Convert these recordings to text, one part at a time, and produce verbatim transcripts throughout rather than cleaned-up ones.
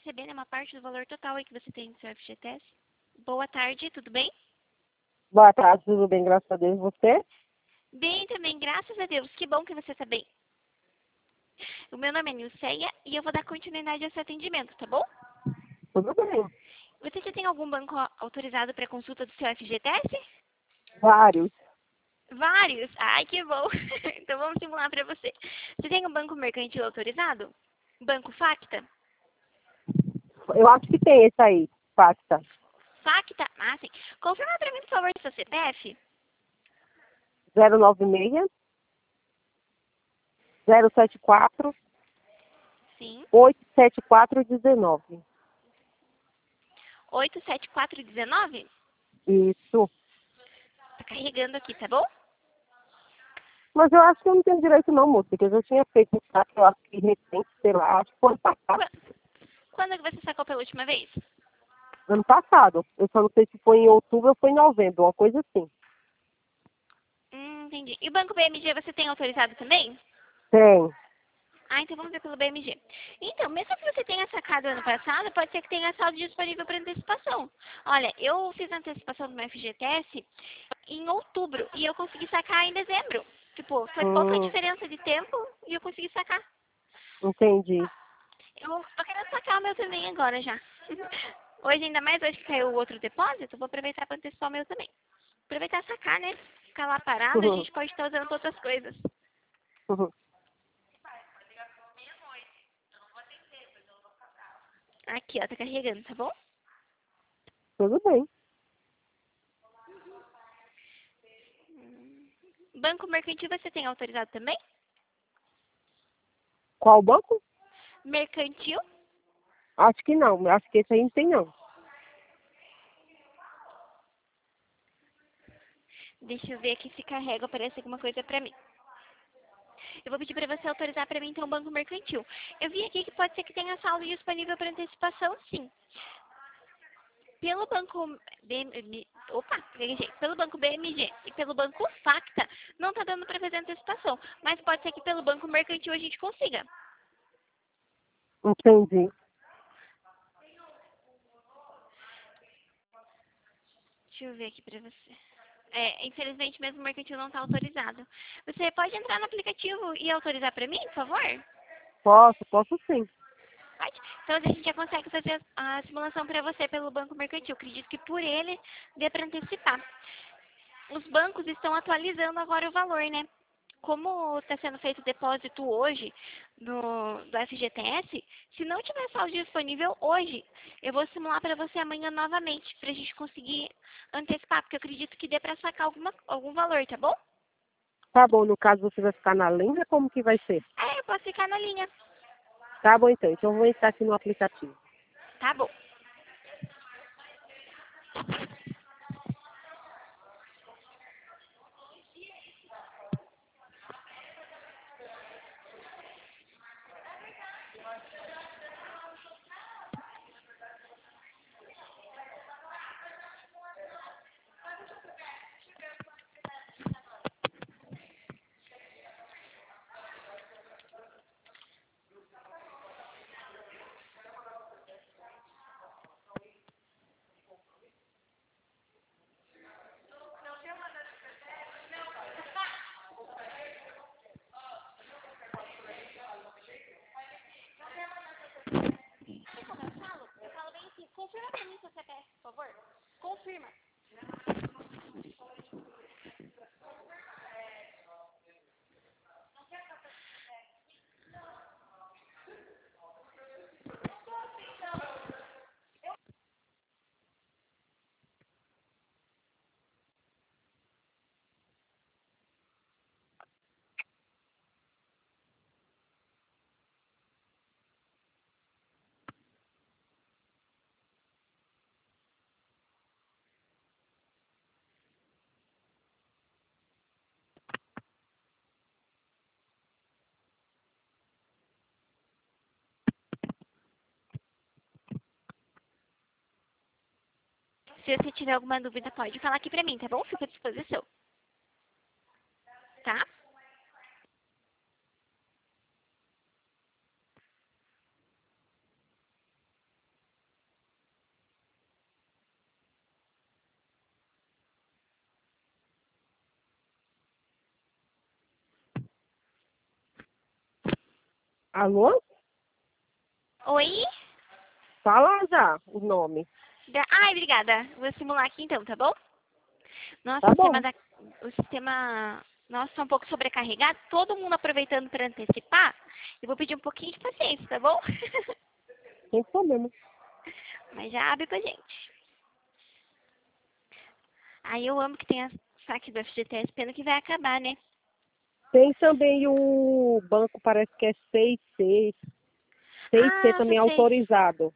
receber, né, uma parte do valor total aí que você tem no seu F G T S. Boa tarde, tudo bem? Boa tarde, tudo bem, graças a Deus. Você? Bem também, graças a Deus. Que bom que você está bem. O meu nome é Nilceia e eu vou dar continuidade ao seu atendimento, tá bom? Tudo bem. Você já tem algum banco autorizado para consulta do seu F G T S? Vários. Vários? Ai, que bom. Então vamos simular para você. Você tem um banco mercantil autorizado? Banco Facta? Eu acho que tem esse aí, Facta. Facta? Ah, sim. Confirma para mim, por favor, seu C P F. zero nove seis, zero sete quatro, Sim. oito sete quatro um nove. oito sete quatro um nove? Isso. Tá carregando aqui, tá bom? Mas eu acho que eu não tenho direito não, moça, porque eu já tinha feito um saque, eu acho que recente, sei lá, acho que foi ano passado. Qu- Quando que você sacou pela última vez? Ano passado. Eu só não sei se foi em outubro ou foi em novembro, uma coisa assim. Hum, entendi. E o Banco B M G você tem autorizado também? Tem. Ah, então vamos ver pelo B M G. Então, mesmo que você tenha sacado ano passado, pode ser que tenha saldo disponível para antecipação. Olha, eu fiz a antecipação do meu F G T S em outubro e eu consegui sacar em dezembro. Tipo, foi pouca Hum, diferença de tempo e eu consegui sacar. entendi. Eu tô querendo sacar o meu também agora já. Hoje, ainda mais hoje que caiu o outro depósito, eu vou aproveitar para antecipar o meu também. Aproveitar e sacar, né? Ficar lá parado, a gente pode estar usando para outras coisas. Aqui, ó, tá carregando, tá bom? Tudo bem. Banco Mercantil você tem autorizado também? Qual banco? Mercantil? Acho que não. Acho que esse aí não tem não. Deixa eu ver aqui se carrega, aparece alguma coisa pra mim. Eu vou pedir pra você autorizar pra mim então o Banco Mercantil. Eu vi aqui que pode ser que tenha saldo disponível para antecipação, sim. Pelo Banco B M G, opa, gaguejei. Pelo Banco B M G e pelo Banco Facta, não tá dando pra fazer antecipação. Mas pode ser que pelo Banco Mercantil a gente consiga. Entendi. Deixa eu ver aqui pra você. É, infelizmente mesmo o mercantil não está autorizado. Você pode entrar no aplicativo e autorizar para mim, por favor? Posso, posso sim. Pode. Então a gente já consegue fazer a simulação para você pelo banco mercantil. Acredito que por ele dê para antecipar. Os bancos estão atualizando agora o valor, né? Como está sendo feito o depósito hoje no, do F G T S, se não tiver saldo disponível hoje, eu vou simular para você amanhã novamente, para a gente conseguir antecipar, porque eu acredito que dê para sacar alguma, algum valor, tá bom? Tá bom, no caso você vai ficar na linha, como que vai ser? É, eu posso ficar na linha. Tá bom então, então eu vou entrar aqui no aplicativo. Tá bom. Como eu falo? Eu falo bem assim, confirma pra mim seu C P F, por favor. Confirma. Se você tiver alguma dúvida, pode falar aqui pra mim, tá bom? Fico à disposição. Tá? Alô? Oi? Fala já o nome. Da... Ai, obrigada. Vou simular aqui então, tá bom? Nosso Tá sistema bom, da... O sistema nosso tá um pouco sobrecarregado. Todo mundo aproveitando para antecipar. Eu vou pedir um pouquinho de paciência, tá bom? sem problema. Mas já abre pra gente. Aí eu amo que tem a saque do F G T S, pena que vai acabar, né? Tem também o banco, parece que é seis C. seis C Ah, também só sei. autorizado.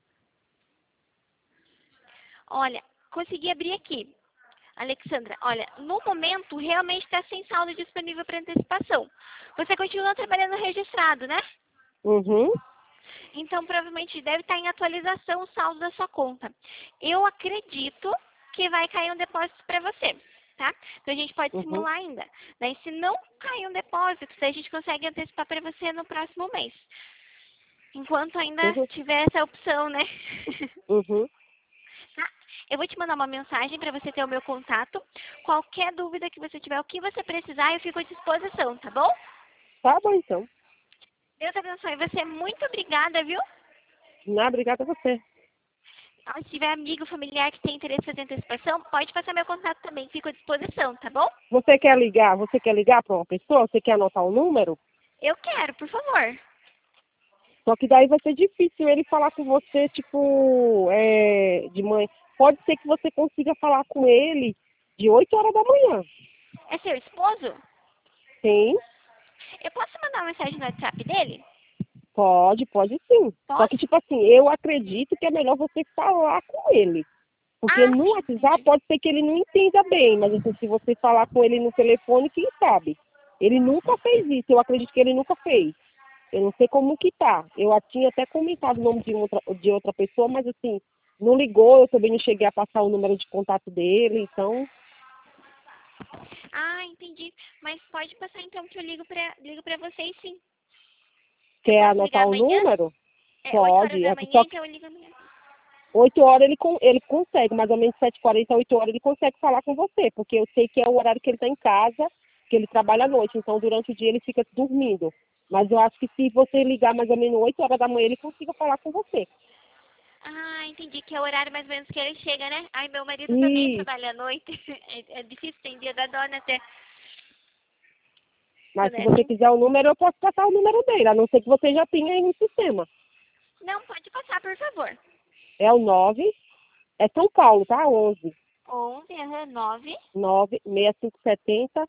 Olha, consegui abrir aqui. Alexandra, olha, no momento realmente está sem saldo disponível para antecipação. Você continua trabalhando registrado, né? Uhum, Então provavelmente deve estar em atualização o saldo da sua conta. Eu acredito que vai cair um depósito para você, tá? Então a gente pode uhum, simular ainda. Daí se não cair um depósito, daí a gente consegue antecipar para você no próximo mês. Enquanto ainda uhum, tiver essa opção, né? uhum. Tá? Eu vou te mandar uma mensagem para você ter o meu contato. Qualquer dúvida que você tiver, o que você precisar, eu fico à disposição, tá bom? Tá bom, então. Deus abençoe você. Muito obrigada, viu? Não, obrigada a você. Ah, se tiver amigo, familiar que tem interesse em fazer antecipação, pode passar meu contato também. Fico à disposição, tá bom? Você quer ligar? Você quer ligar para uma pessoa? Você quer anotar o número? Eu quero, por favor. Só que daí vai ser difícil ele falar com você, tipo, é, de manhã. Pode ser que você consiga falar com ele de oito horas da manhã. É seu esposo? Sim, Eu posso mandar uma mensagem no WhatsApp dele? pode, pode sim. Só que, Posso? tipo assim, eu acredito que é melhor você falar com ele. Porque Ah, no sim, WhatsApp entendi. pode ser que ele não entenda bem, mas assim, se você falar com ele no telefone, quem sabe? Ele nunca fez isso, eu acredito que ele nunca fez. Eu não sei como que tá. Eu a- tinha até comentado o nome de outra, de outra pessoa, mas assim, não ligou, eu também não cheguei a passar o número de contato dele, então, Ah, entendi. Mas pode passar então que eu ligo pra, ligo pra vocês sim. Eu quer posso ligar anotar o amanhã? número? É oito horas Pode. da É manhã, só que então eu ligo amanhã. oito horas ele, con- ele consegue, mais ou menos sete e quarenta, oito horas ele consegue falar com você, porque eu sei que é o horário que ele está em casa, que ele trabalha à noite, então durante o dia ele fica dormindo. Mas eu acho que se você ligar mais ou menos oito horas da manhã, ele consiga falar com você. Ah, entendi que é o horário mais ou menos que ele chega, né? Ai, meu marido também E, trabalha à noite. É, é difícil, tem dia da dona até. mas Quando se é você assim. quiser o número, eu posso passar o número dele, a não ser que você já tenha aí no sistema. Não, pode passar, por favor. É o nove, é São Paulo, tá? onze, onze, aham, nove, nove, seis cinco sete zero,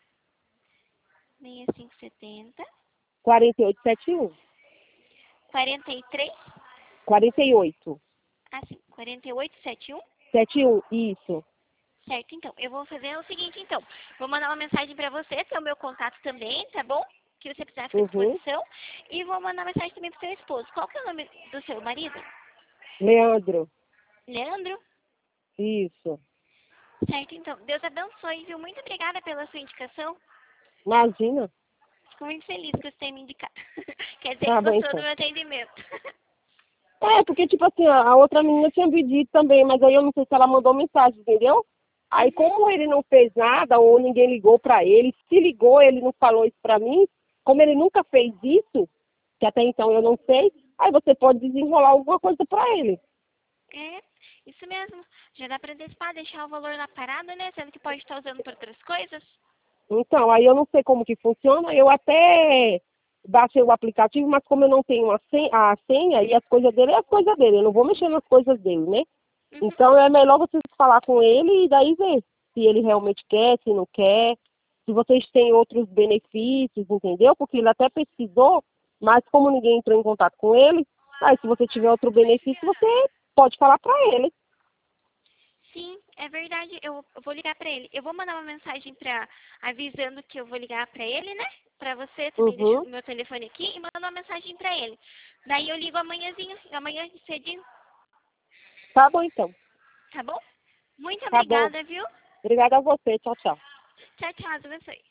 seis cinco sete zero, quatro oito sete um. quarenta e três, quarenta e oito. ah, sim, quarenta e oito, setenta e um. setenta e um, isso. Certo, então. Eu vou fazer o seguinte, então. Vou mandar uma mensagem pra você, ter o meu contato também, tá bom? Que você precisar ficar à Uhum. disposição. E vou mandar uma mensagem também pro seu esposo. Qual que é o nome do seu marido? Leandro, Leandro? isso. Certo, então. Deus abençoe, viu? Muito obrigada pela sua indicação. Imagina. Fico muito feliz que você tenha me indicado. Quer dizer Tá que bom, gostou do então. meu atendimento. É, porque, tipo assim, a a outra menina tinha pedido também, mas aí eu não sei se ela mandou mensagem, entendeu? Aí, Uhum. como ele não fez nada, ou ninguém ligou pra ele, se ligou, ele não falou isso pra mim, como ele nunca fez isso, que até então eu não sei, aí você pode desenrolar alguma coisa pra ele. É, isso mesmo. Já dá pra antecipar, deixar o valor lá parado, né? Sendo que pode estar usando por outras coisas. Então, aí eu não sei como que funciona, eu até baixei o aplicativo, mas como eu não tenho a senha, a senha e as coisas dele, é as coisas dele, eu não vou mexer nas coisas dele, né? Uhum. Então é melhor você falar com ele e daí ver se ele realmente quer, se não quer, se vocês têm outros benefícios, entendeu? Porque ele até pesquisou, mas como ninguém entrou em contato com ele, aí se você tiver outro benefício, você pode falar para ele. Sim, é verdade. Eu, eu vou ligar pra ele. Eu vou mandar uma mensagem pra, avisando que eu vou ligar pra ele, né? Pra você também deixar Uhum. o meu telefone aqui e mando uma mensagem pra ele. Daí eu ligo amanhãzinho, amanhã cedinho, Tá bom então. tá bom? Muito Tá bom. obrigada, viu? Obrigada a você. Tchau, tchau. Tchau, tchau, abençoe.